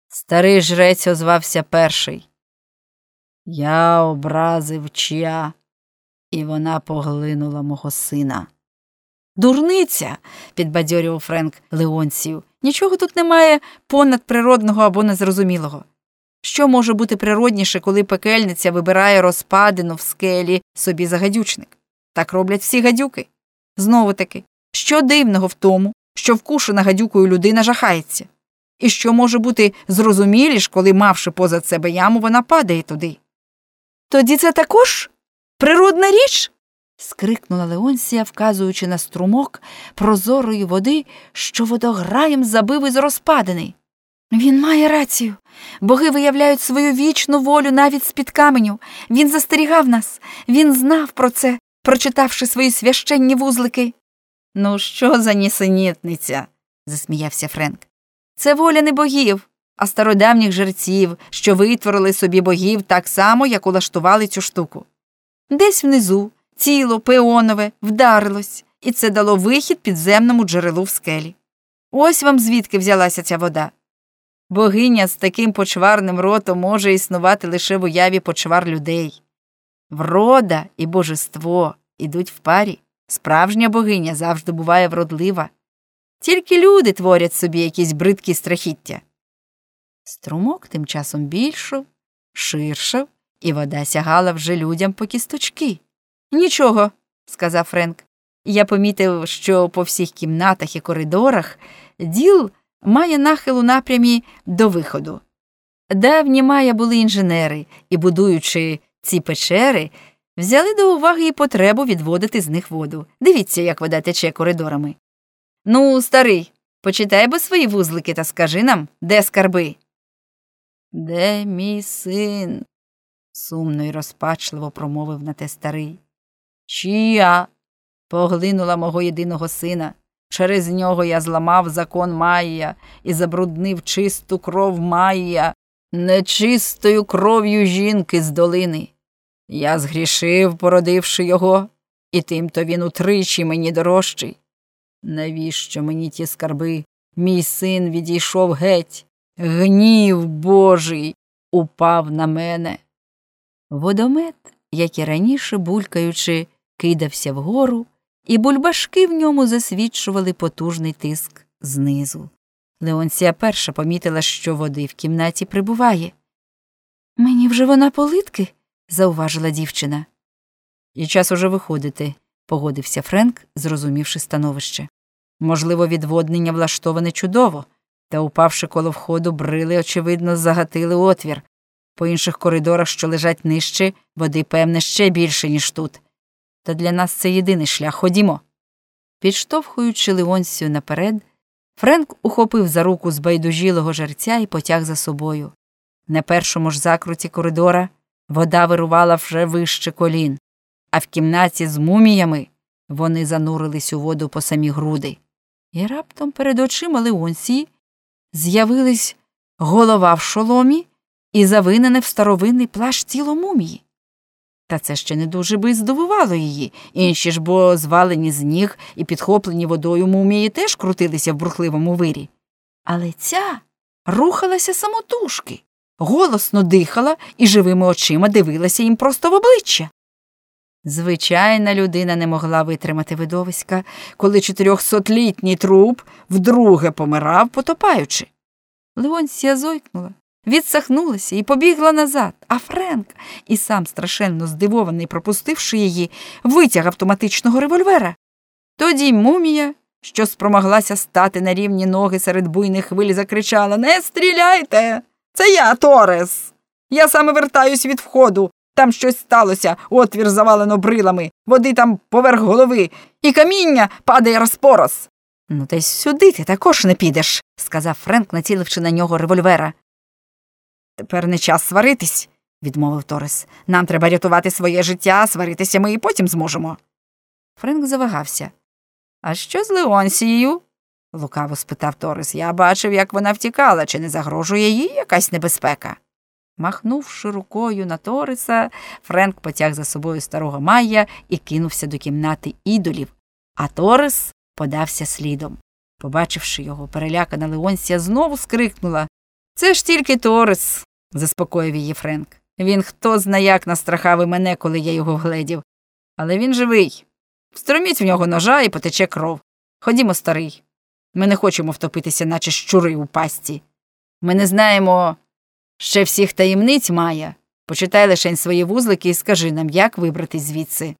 Старий жрець озвався перший. Я образив Чия, і вона поглинула мого сина. Дурниця, підбадьорював Френк Леонсію. Нічого тут немає понадприродного або незрозумілого. Що може бути природніше, коли пекельниця вибирає розпадину в скелі собі за гадючник? Так роблять всі гадюки. Знову-таки, що дивного в тому, що вкушена гадюкою людина жахається? І що може бути зрозуміліш, коли, мавши позад себе яму, вона падає туди? Тоді це також природна річ? Скрикнула Леонсія, вказуючи на струмок прозорої води, що водограєм забив із розпадини. Він має рацію. Боги виявляють свою вічну волю навіть з-під каменю. Він застерігав нас. Він знав про це, прочитавши свої священні вузлики. Ну що за нісенітниця? Засміявся Френк. Це воля не богів, а стародавніх жерців, що витворили собі богів так само, як улаштували цю штуку. Десь внизу тіло пеонове вдарилось, і це дало вихід підземному джерелу в скелі. Ось вам звідки взялася ця вода. Богиня з таким почварним ротом може існувати лише в уяві почвар людей. Врода і божество ідуть в парі. Справжня богиня завжди буває вродлива. Тільки люди творять собі якісь бридкі страхіття. Струмок тим часом більшав, ширшав, і вода сягала вже людям по кісточки. «Нічого», – сказав Френк. «Я помітив, що по всіх кімнатах і коридорах діл має нахил у напрямі до виходу. Давні майя були інженери, і, будуючи ці печери, взяли до уваги і потребу відводити з них воду. Дивіться, як вода тече коридорами. Ну, старий, почитай бо свої вузлики та скажи нам, де скарби?» «Де мій син?» – сумно й розпачливо промовив на те старий. «Чия поглинула мого єдиного сина. Через нього я зламав закон Майя і забруднив чисту кров Майя нечистою кров'ю жінки з долини. Я згрішив, породивши його, і тим-то він утричі мені дорожчий. Навіщо мені ті скарби? Мій син відійшов геть. Гнів Божий упав на мене». Водомет, як і раніше, булькаючи, кидався вгору, і бульбашки в ньому засвідчували потужний тиск знизу. Леонсія перша помітила, що води в кімнаті прибуває. «Мені вже вона политки», – зауважила дівчина. «І час уже виходити», – погодився Френк, зрозумівши становище. «Можливо, відводнення влаштоване чудово, та, упавши коло входу, брили, очевидно, загатили отвір. По інших коридорах, що лежать нижче, води, певне, ще більше, ніж тут. Та для нас це єдиний шлях. Ходімо». Підштовхуючи Леонсію наперед, Френк ухопив за руку збайдужілого жерця і потяг за собою. На першому ж закруті коридора вода вирувала вже вище колін, а в кімнаті з муміями вони занурились у воду по самі груди. І раптом перед очима Леонсії з'явились голова в шоломі і завинене в старовинний плащ тіло мумії. Та це ще не дуже би здивувало її. Інші ж бо звалені з ніг і підхоплені водою мумії теж крутилися в бурхливому вирі. Але ця рухалася самотужки, голосно дихала і живими очима дивилася їм просто в обличчя. Звичайна людина не могла витримати видовиська, коли 400-літній труп вдруге помирав, потопаючи. Леонсія зойкнула, відсахнулася і побігла назад, а Френк, і сам страшенно здивований, пропустивши її, витяг автоматичного револьвера. Тоді мумія, що спромоглася стати на рівні ноги серед буйних хвиль, закричала: «Не стріляйте! Це я, Торес! Я саме вертаюсь від входу. Там щось сталося, отвір завалено брилами, води там поверх голови, і каміння падає розпорос». «Ну, та й сюди ти також не підеш», – сказав Френк, націливши на нього револьвера. «Тепер не час сваритись», – відмовив Торес. «Нам треба рятувати своє життя, сваритися ми і потім зможемо». Френк завагався. «А що з Леонсією?» – лукаво спитав Торес. «Я бачив, як вона втікала. Чи не загрожує їй якась небезпека?» Махнувши рукою на Тореса, Френк потяг за собою старого Майя і кинувся до кімнати ідолів, а Торес подався слідом. Побачивши його, перелякана Леонсія знову скрикнула: Це ж тільки Торис, заспокоїв її Френк. Він хто зна як настрахав і мене, коли я його вгледів. Але він живий. Встроміть в нього ножа і потече кров. Ходімо, старий. Ми не хочемо втопитися, наче щури у пастці. Ми не знаємо ще всіх таємниць, Майя. Почитай лишень свої вузлики і скажи нам, як вибратись звідси.